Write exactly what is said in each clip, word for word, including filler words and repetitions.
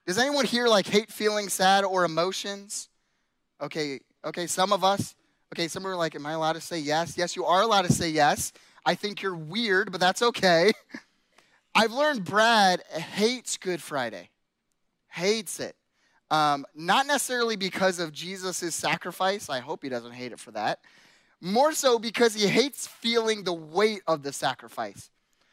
Does anyone here like hate feeling sad or emotions? Okay, okay, some of us. Okay, some are like, am I allowed to say yes? Yes, you are allowed to say yes. I think you're weird, but that's okay. I've learned Brad hates Good Friday. Hates it. Um, not necessarily because of Jesus' sacrifice. I hope he doesn't hate it for that. More so because he hates feeling the weight of the sacrifice.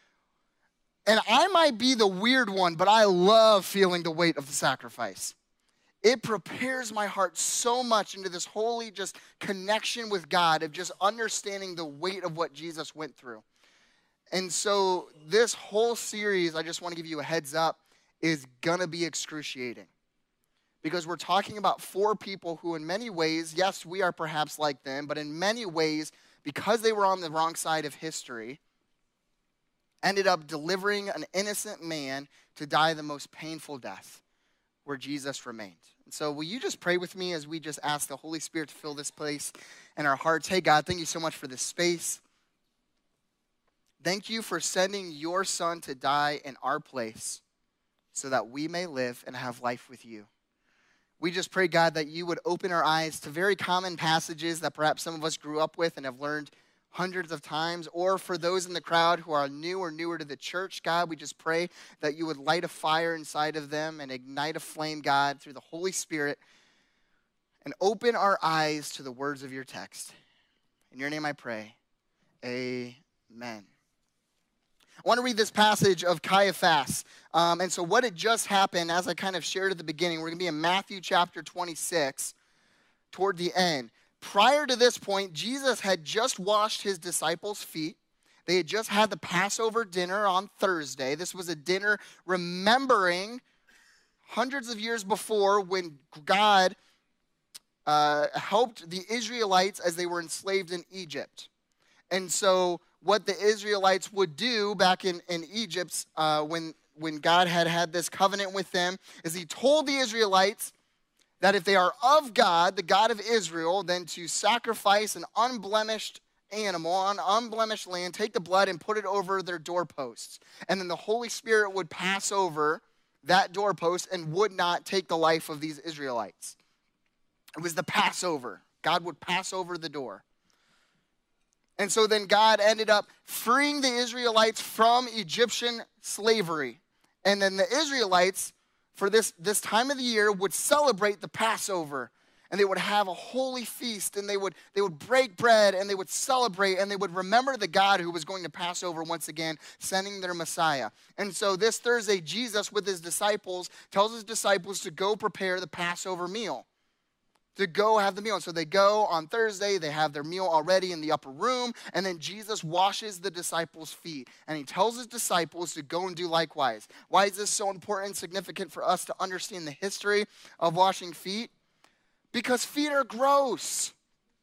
And I might be the weird one, but I love feeling the weight of the sacrifice. It prepares my heart so much into this holy just connection with God of just understanding the weight of what Jesus went through. And so this whole series, I just want to give you a heads up, is going to be excruciating. Because we're talking about four people who in many ways, yes, we are perhaps like them, but in many ways, because they were on the wrong side of history, ended up delivering an innocent man to die the most painful death, where Jesus remained. And so will you just pray with me as we just ask the Holy Spirit to fill this place in our hearts? Hey, God, thank you so much for this space. Thank you for sending your son to die in our place so that we may live and have life with you. We just pray, God, that you would open our eyes to very common passages that perhaps some of us grew up with and have learned hundreds of times, or for those in the crowd who are new or newer to the church, God, we just pray that you would light a fire inside of them and ignite a flame, God, through the Holy Spirit, and open our eyes to the words of your text. In your name I pray, amen. I want to read this passage of Caiaphas. Um, and so what had just happened, as I kind of shared at the beginning, we're going to be in Matthew chapter twenty-six, toward the end. Prior to this point, Jesus had just washed his disciples' feet. They had just had the Passover dinner on Thursday. This was a dinner remembering hundreds of years before when God uh, helped the Israelites as they were enslaved in Egypt. And so what the Israelites would do back in, in Egypt uh, when, when God had had this covenant with them is he told the Israelites that if they are of God, the God of Israel, then to sacrifice an unblemished animal on unblemished land, take the blood and put it over their doorposts. And then the Holy Spirit would pass over that doorpost and would not take the life of these Israelites. It was the Passover. God would pass over the door. And so then God ended up freeing the Israelites from Egyptian slavery. And then the Israelites, for this, this time of the year, would celebrate the Passover. And they would have a holy feast, and they would, they would break bread, and they would celebrate, and they would remember the God who was going to pass over once again, sending their Messiah. And so this Thursday, Jesus, with his disciples, tells his disciples to go prepare the Passover meal. To go have the meal. And so they go on Thursday, they have their meal already in the upper room, and then Jesus washes the disciples' feet. And he tells his disciples to go and do likewise. Why is this so important and significant for us to understand the history of washing feet? Because feet are gross.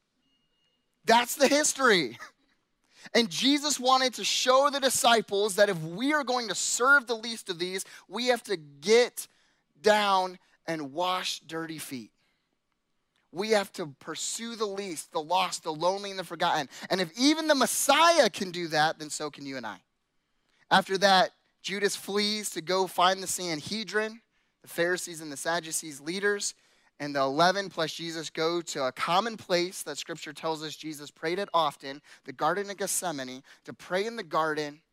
That's the history. And Jesus wanted to show the disciples that if we are going to serve the least of these, we have to get down and wash dirty feet. We have to pursue the least, the lost, the lonely, and the forgotten. And if even the Messiah can do that, then so can you and I. After that, Judas flees to go find the Sanhedrin, the Pharisees and the Sadducees leaders, and the eleven plus Jesus go to a common place that Scripture tells us Jesus prayed at often, the Garden of Gethsemane, to pray in the garden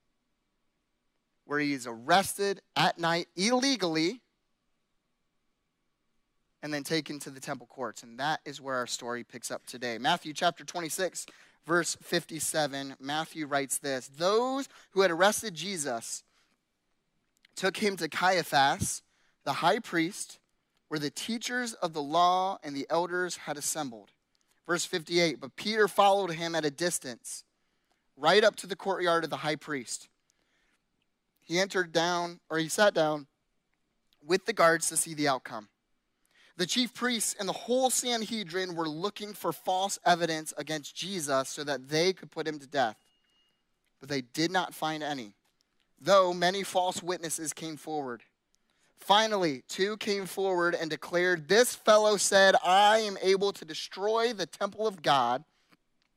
where he is arrested at night illegally and then taken to the temple courts. And that is where our story picks up today. Matthew chapter twenty-six, verse fifty-seven, Matthew writes this: those who had arrested Jesus took him to Caiaphas, the high priest, where the teachers of the law and the elders had assembled. Verse fifty-eight, but Peter followed him at a distance, right up to the courtyard of the high priest. He entered down, or he sat down with the guards to see the outcome. The chief priests and the whole Sanhedrin were looking for false evidence against Jesus so that they could put him to death. But they did not find any, though many false witnesses came forward. Finally, two came forward and declared, this fellow said, I am able to destroy the temple of God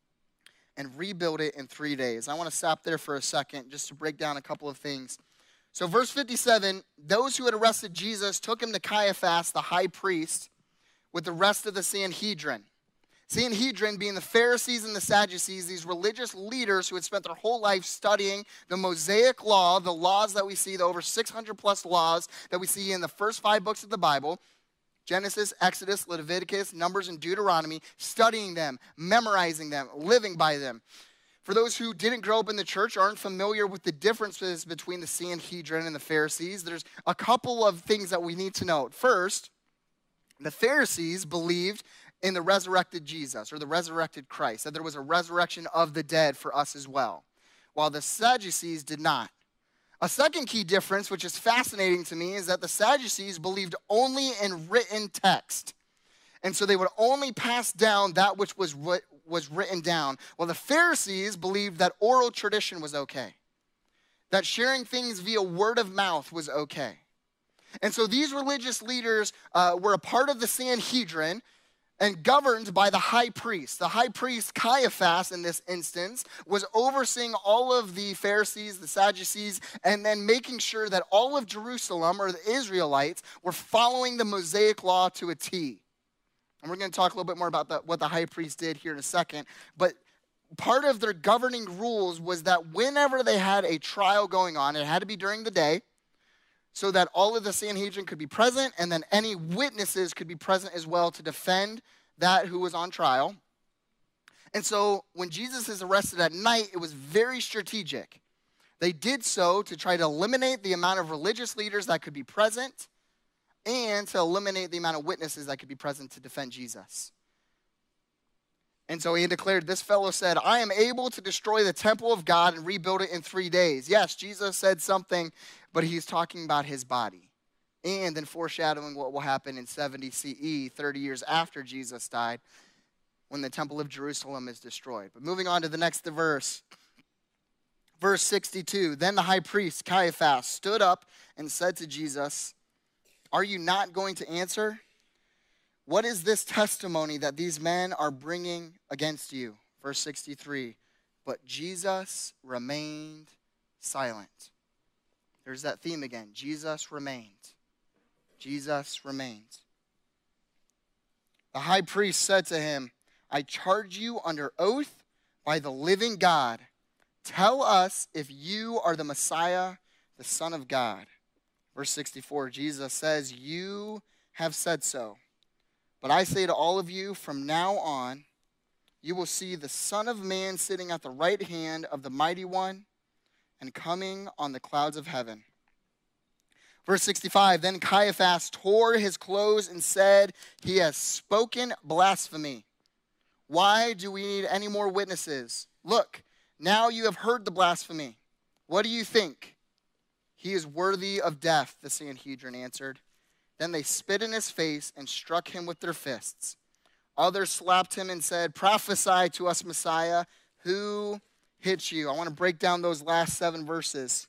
and rebuild it in three days. I want to stop there for a second just to break down a couple of things. So verse fifty-seven, those who had arrested Jesus took him to Caiaphas, the high priest, with the rest of the Sanhedrin. Sanhedrin being the Pharisees and the Sadducees, these religious leaders who had spent their whole life studying the Mosaic law, the laws that we see, the over six hundred plus laws that we see in the first five books of the Bible, Genesis, Exodus, Leviticus, Numbers, and Deuteronomy, studying them, memorizing them, living by them. For those who didn't grow up in the church, aren't familiar with the differences between the Sanhedrin and the Pharisees, there's a couple of things that we need to note. First, the Pharisees believed in the resurrected Jesus or the resurrected Christ, that there was a resurrection of the dead for us as well, while the Sadducees did not. A second key difference, which is fascinating to me, is that the Sadducees believed only in written text. And so they would only pass down that which was, was written down, while the Pharisees believed that oral tradition was okay, that sharing things via word of mouth was okay. And so these religious leaders uh, were a part of the Sanhedrin, and governed by the high priest. The high priest, Caiaphas, in this instance, was overseeing all of the Pharisees, the Sadducees, and then making sure that all of Jerusalem, or the Israelites, were following the Mosaic law to a T. And we're going to talk a little bit more about the, what the high priest did here in a second. But part of their governing rules was that whenever they had a trial going on, it had to be during the day, so that all of the Sanhedrin could be present, and then any witnesses could be present as well to defend that who was on trial. And so when Jesus is arrested at night, it was very strategic. They did so to try to eliminate the amount of religious leaders that could be present and to eliminate the amount of witnesses that could be present to defend Jesus. And so he declared, this fellow said, I am able to destroy the temple of God and rebuild it in three days. Yes, Jesus said something, but he's talking about his body. And then foreshadowing what will happen in seventy C E, thirty years after Jesus died, when the temple of Jerusalem is destroyed. But moving on to the next verse. Verse sixty-two, then the high priest, Caiaphas, stood up and said to Jesus, are you not going to answer? What is this testimony that these men are bringing against you? Verse sixty-three, but Jesus remained silent. There's that theme again. Jesus remained. Jesus remained. The high priest said to him, I charge you under oath by the living God. Tell us if you are the Messiah, the Son of God. Verse sixty-four, Jesus says, you have said so. But I say to all of you, from now on, you will see the Son of Man sitting at the right hand of the Mighty One and coming on the clouds of heaven. Verse sixty-five, then Caiaphas tore his clothes and said, he has spoken blasphemy. Why do we need any more witnesses? Look, now you have heard the blasphemy. What do you think? He is worthy of death, the Sanhedrin answered. Then they spit in his face and struck him with their fists. Others slapped him and said, prophesy to us, Messiah. Who hit you? I want to break down those last seven verses.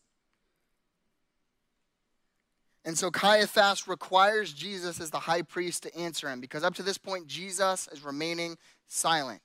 And so Caiaphas requires Jesus as the high priest to answer him, because up to this point, Jesus is remaining silent.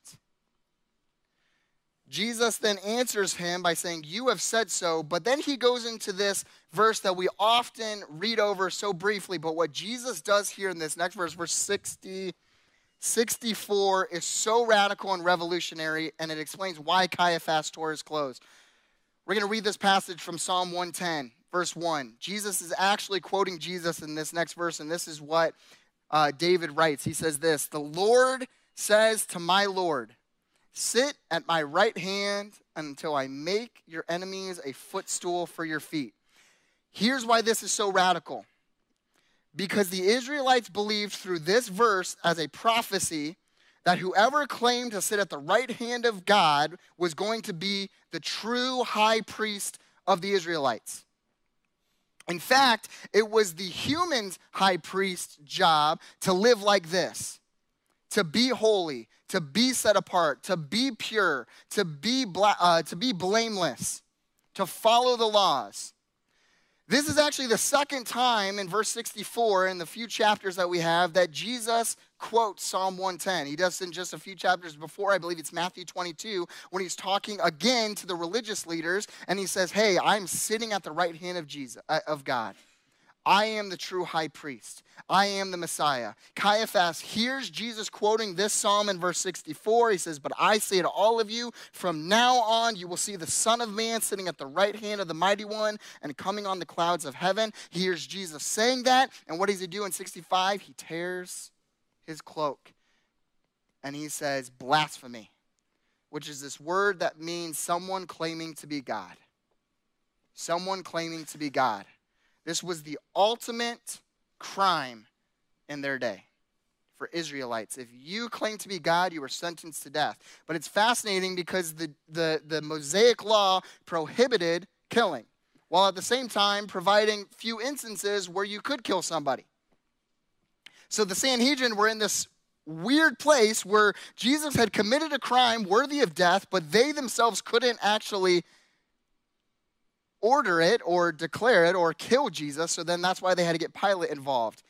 Jesus then answers him by saying, you have said so. But then he goes into this verse that we often read over so briefly. But what Jesus does here in this next verse, verse sixty, sixty-four, is so radical and revolutionary, and it explains why Caiaphas tore his clothes. We're going to read this passage from Psalm one ten, verse one. Jesus is actually quoting Jesus in this next verse, and this is what uh, David writes. He says this, the Lord says to my Lord, sit at my right hand until I make your enemies a footstool for your feet. Here's why this is so radical. Because the Israelites believed through this verse as a prophecy that whoever claimed to sit at the right hand of God was going to be the true high priest of the Israelites. In fact, it was the human high priest's job to live like this, to be holy, to be set apart, to be pure, to be bla- uh, to be blameless, to follow the laws. This is actually the second time in verse sixty-four in the few chapters that we have that Jesus quotes Psalm one ten. He does in just a few chapters before. I believe it's Matthew twenty-two, when he's talking again to the religious leaders, and he says, hey, I'm sitting at the right hand of Jesus, uh, of God. I am the true high priest. I am the Messiah. Caiaphas hears Jesus quoting this psalm in verse sixty-four. He says, but I say to all of you, from now on you will see the Son of Man sitting at the right hand of the Mighty One and coming on the clouds of heaven. He hears Jesus saying that, and what does he do in sixty-five? He tears his cloak, and he says, blasphemy, which is this word that means someone claiming to be God. Someone claiming to be God. This was the ultimate crime in their day for Israelites. If you claim to be God, you were sentenced to death. But it's fascinating because the, the, the Mosaic law prohibited killing, while at the same time providing few instances where you could kill somebody. So the Sanhedrin were in this weird place where Jesus had committed a crime worthy of death, but they themselves couldn't actually order it or declare it or kill Jesus, so then that's why they had to get Pilate involved.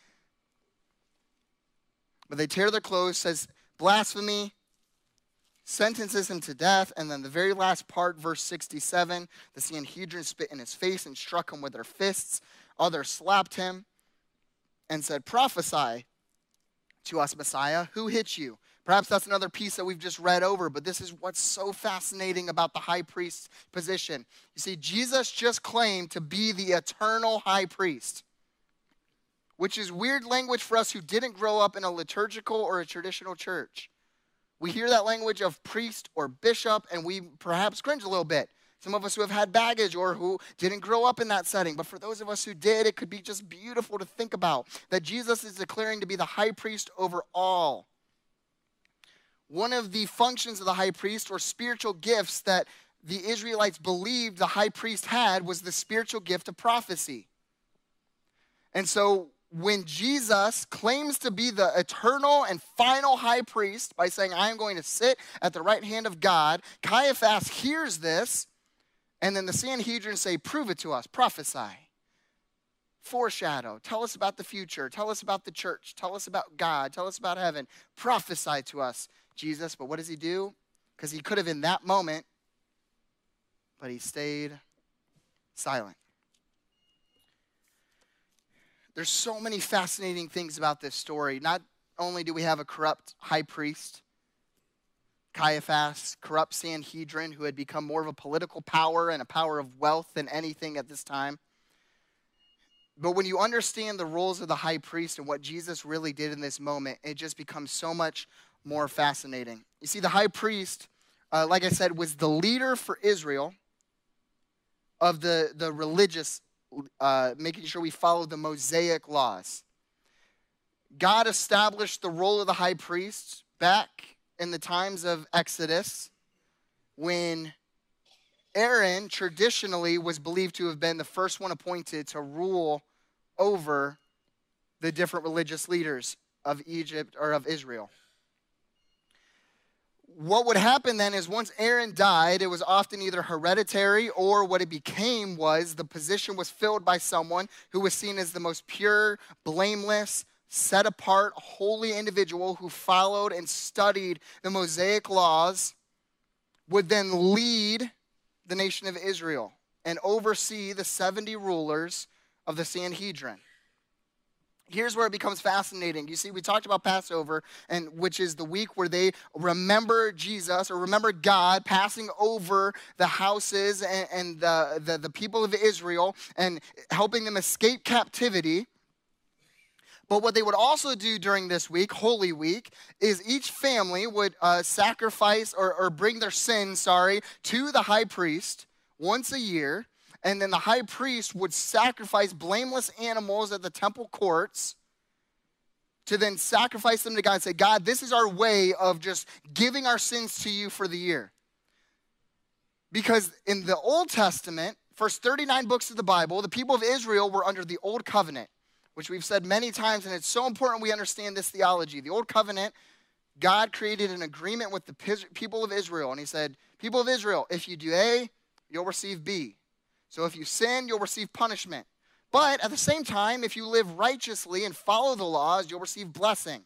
But they tear their clothes, says blasphemy, sentences him to death, and then the very last part, verse sixty-seven, the Sanhedrin spit in his face and struck him with their fists. Others slapped him and said, prophesy to us, Messiah, who hit you? Perhaps that's another piece that we've just read over, but this is what's so fascinating about the high priest's position. You see, Jesus just claimed to be the eternal high priest, which is weird language for us who didn't grow up in a liturgical or a traditional church. We hear that language of priest or bishop, and we perhaps cringe a little bit. Some of us who have had baggage or who didn't grow up in that setting. But for those of us who did, it could be just beautiful to think about that Jesus is declaring to be the high priest over all. One of the functions of the high priest, or spiritual gifts that the Israelites believed the high priest had, was the spiritual gift of prophecy. And so when Jesus claims to be the eternal and final high priest by saying, I am going to sit at the right hand of God, Caiaphas hears this, and then the Sanhedrin say, prove it to us, prophesy, foreshadow, tell us about the future, tell us about the church, tell us about God, tell us about heaven, prophesy to us, Jesus. But what does he do? Because he could have in that moment, but he stayed silent. There's so many fascinating things about this story. Not only do we have a corrupt high priest, Caiaphas, corrupt Sanhedrin, who had become more of a political power and a power of wealth than anything at this time. But when you understand the roles of the high priest and what Jesus really did in this moment, it just becomes so much more fascinating. You see, the high priest, uh, like I said, was the leader for Israel of the, the religious, uh, making sure we follow the Mosaic laws. God established the role of the high priest back in the times of Exodus, when Aaron traditionally was believed to have been the first one appointed to rule over the different religious leaders of Egypt or of Israel. What would happen then is once Aaron died, it was often either hereditary, or what it became was the position was filled by someone who was seen as the most pure, blameless, set apart, holy individual who followed and studied the Mosaic laws, would then lead the nation of Israel and oversee the seventy rulers of the Sanhedrin. Here's where it becomes fascinating. You see, we talked about Passover, and which is the week where they remember Jesus or remember God passing over the houses and, and the, the, the people of Israel and helping them escape captivity. But what they would also do during this week, Holy Week, is each family would uh, sacrifice or, or bring their sins, sorry, to the high priest once a year. And then the high priest would sacrifice blameless animals at the temple courts to then sacrifice them to God and say, God, this is our way of just giving our sins to you for the year. Because in the Old Testament, first thirty-nine books of the Bible, the people of Israel were under the Old Covenant, which we've said many times, and it's so important we understand this theology. The Old Covenant, God created an agreement with the people of Israel, and he said, people of Israel, if you do A, you'll receive B. So if you sin, you'll receive punishment. But at the same time, if you live righteously and follow the laws, you'll receive blessing.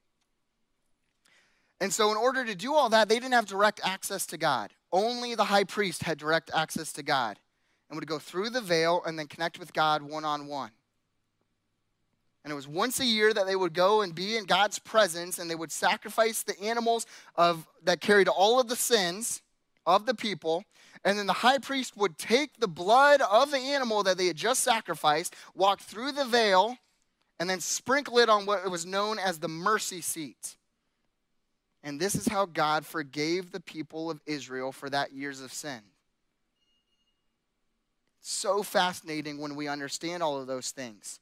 And so in order to do all that, they didn't have direct access to God. Only the high priest had direct access to God and would go through the veil and then connect with God one-on-one. And it was once a year that they would go and be in God's presence, and they would sacrifice the animals of that carried all of the sins of the people. And then the high priest would take the blood of the animal that they had just sacrificed, walk through the veil, and then sprinkle it on what was known as the mercy seat. And this is how God forgave the people of Israel for that years of sin. So fascinating when we understand all of those things.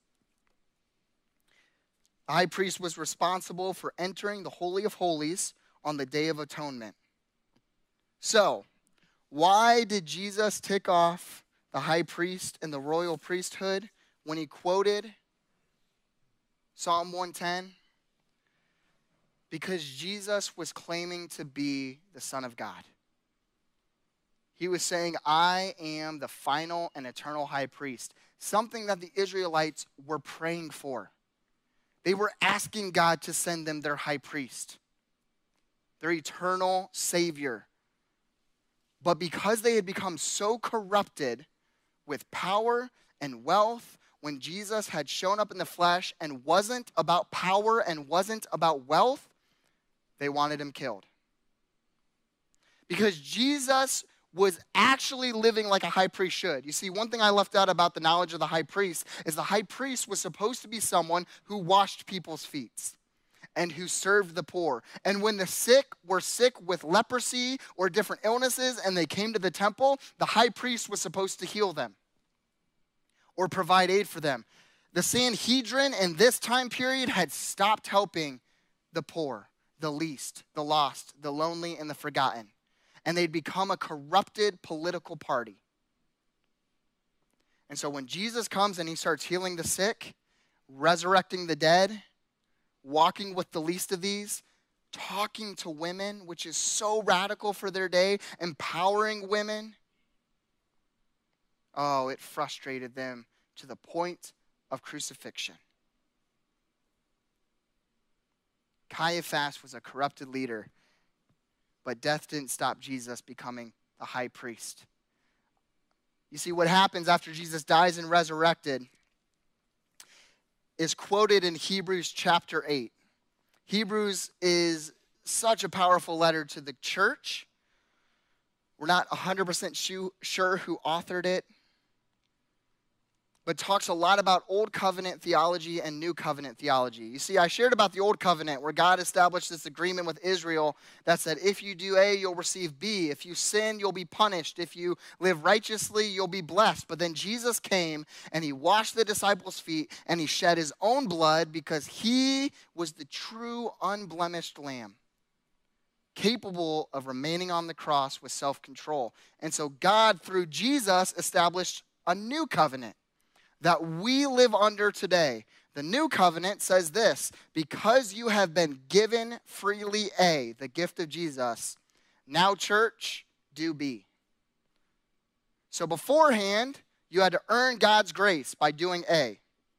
The high priest was responsible for entering the Holy of Holies on the Day of Atonement. So, why did Jesus tick off the high priest and the royal priesthood when he quoted Psalm one ten? Because Jesus was claiming to be the Son of God. He was saying, I am the final and eternal high priest, something that the Israelites were praying for. They were asking God to send them their high priest, their eternal Savior. But because they had become so corrupted with power and wealth, when Jesus had shown up in the flesh and wasn't about power and wasn't about wealth, they wanted him killed. Because Jesus was actually living like a high priest should. You see, one thing I left out about the knowledge of the high priest is the high priest was supposed to be someone who washed people's feet and who served the poor. And when the sick were sick with leprosy or different illnesses and they came to the temple, the high priest was supposed to heal them or provide aid for them. The Sanhedrin in this time period had stopped helping the poor, the least, the lost, the lonely, and the forgotten. And they'd become a corrupted political party. And so when Jesus comes and he starts healing the sick, resurrecting the dead, walking with the least of these, talking to women, which is so radical for their day, empowering women, oh, it frustrated them to the point of crucifixion. Caiaphas was a corrupted leader, but death didn't stop Jesus becoming the high priest. You see, what happens after Jesus dies and resurrected is quoted in Hebrews chapter eight. Hebrews is such a powerful letter to the church. We're not one hundred percent sure who authored it, but talks a lot about Old Covenant theology and New Covenant theology. You see, I shared about the Old Covenant where God established this agreement with Israel that said, if you do A, you'll receive B. If you sin, you'll be punished. If you live righteously, you'll be blessed. But then Jesus came and he washed the disciples' feet and he shed his own blood because he was the true unblemished lamb, capable of remaining on the cross with self-control. And so God, through Jesus, established a new covenant that we live under today. The new covenant says this: because you have been given freely A, the gift of Jesus, now church, do B. So beforehand, you had to earn God's grace by doing A.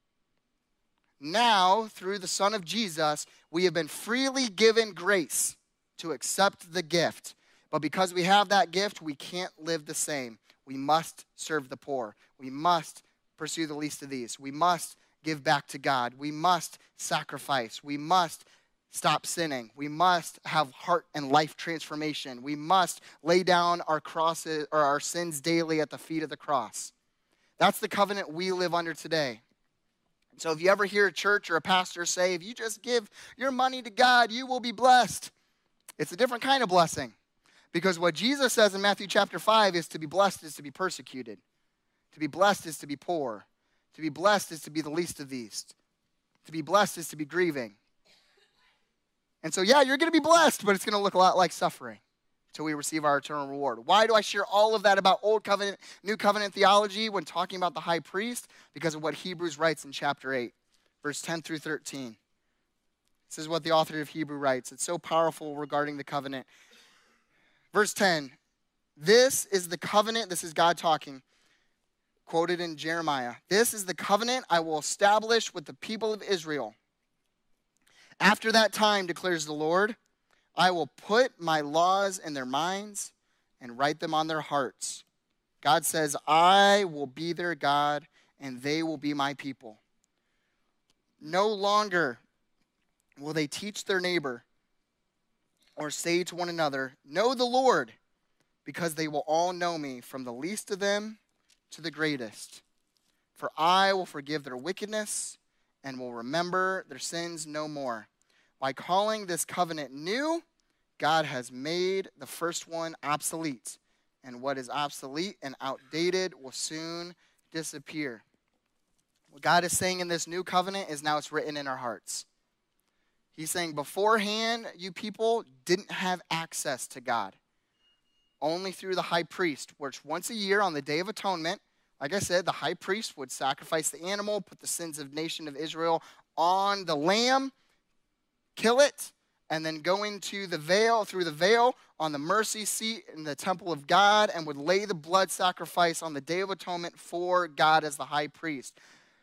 Now, through the Son of Jesus, we have been freely given grace to accept the gift. But because we have that gift, we can't live the same. We must serve the poor. We must pursue the least of these. We must give back to God. We must sacrifice. We must stop sinning. We must have heart and life transformation. We must lay down our crosses or our sins daily at the feet of the cross. That's the covenant we live under today. And so if you ever hear a church or a pastor say, if you just give your money to God, you will be blessed, it's a different kind of blessing. Because what Jesus says in Matthew chapter five is to be blessed is to be persecuted. To be blessed is to be poor. To be blessed is to be the least of these. To be blessed is to be grieving. And so, yeah, you're going to be blessed, but it's going to look a lot like suffering until we receive our eternal reward. Why do I share all of that about Old Covenant, New Covenant theology when talking about the high priest? Because of what Hebrews writes in chapter eight, verse ten through thirteen. This is what the author of Hebrew writes. It's so powerful regarding the covenant. Verse ten, this is the covenant, this is God talking, quoted in Jeremiah. This is the covenant I will establish with the people of Israel. After that time, declares the Lord, I will put my laws in their minds and write them on their hearts. God says, I will be their God and they will be my people. No longer will they teach their neighbor or say to one another, know the Lord, because they will all know me, from the least of them to the greatest. For I will forgive their wickedness and will remember their sins no more. By calling this covenant new, God has made the first one obsolete, and what is obsolete and outdated will soon disappear. What God is saying in this new covenant is now it's written in our hearts. He's saying beforehand, you people didn't have access to God. Only through the high priest, which once a year on the Day of Atonement, like I said, the high priest would sacrifice the animal, put the sins of the nation of Israel on the lamb, kill it, and then go into the veil, through the veil, on the mercy seat in the temple of God, and would lay the blood sacrifice on the Day of Atonement for God as the high priest.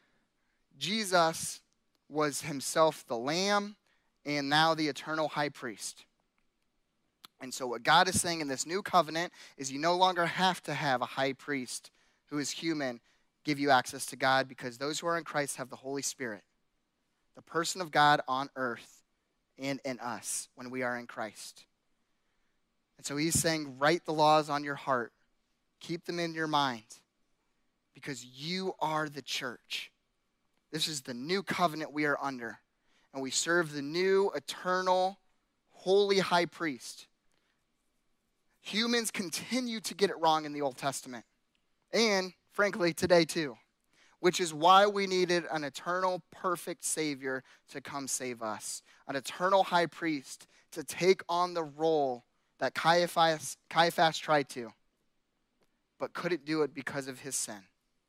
Jesus was himself the lamb, and now the eternal high priest. And so what God is saying in this new covenant is you no longer have to have a high priest who is human give you access to God, because those who are in Christ have the Holy Spirit, the person of God on earth and in us when we are in Christ. And so he's saying, write the laws on your heart. Keep them in your mind, because you are the church. This is the new covenant we are under. And we serve the new, eternal, holy high priest. Humans continue to get it wrong in the Old Testament. And, frankly, today too. Which is why we needed an eternal, perfect Savior to come save us. An eternal high priest to take on the role that Caiaphas, Caiaphas tried to, but couldn't do it because of his sin.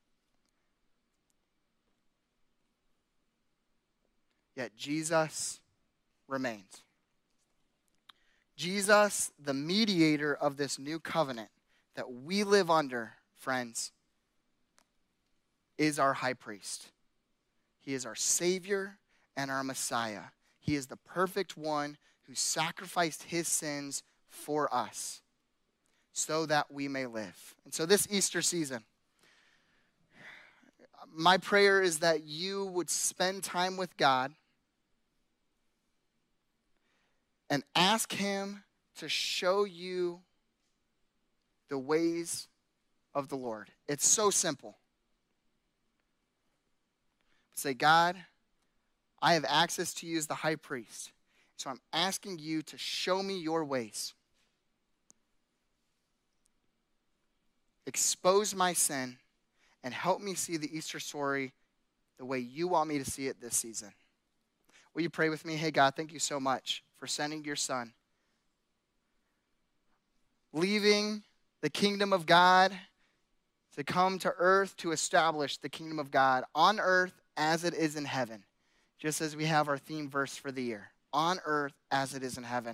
Yet Jesus remains. Jesus, the mediator of this new covenant that we live under, friends, is our high priest. He is our Savior and our Messiah. He is the perfect one who sacrificed his sins for us so that we may live. And so this Easter season, my prayer is that you would spend time with God and ask him to show you the ways of the Lord. It's so simple. Say, God, I have access to you as the high priest, so I'm asking you to show me your ways. Expose my sin and help me see the Easter story the way you want me to see it this season. Will you pray with me? Hey, God, thank you so much for sending your son, leaving the kingdom of God to come to earth to establish the kingdom of God on earth as it is in heaven, just as we have our theme verse for the year, on earth as it is in heaven.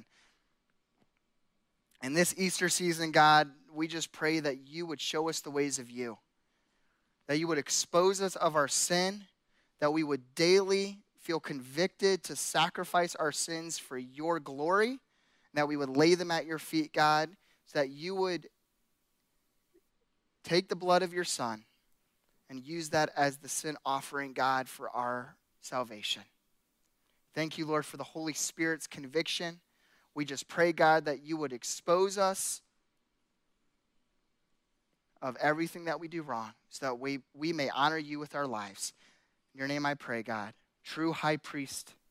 And this Easter season, God, we just pray that you would show us the ways of you, that you would expose us of our sin, that we would daily feel convicted to sacrifice our sins for your glory, and that we would lay them at your feet, God, so that you would take the blood of your son and use that as the sin offering, God, for our salvation. Thank you, Lord, for the Holy Spirit's conviction. We just pray, God, that you would expose us of everything that we do wrong so that we, we may honor you with our lives. In your name I pray, God, true high priest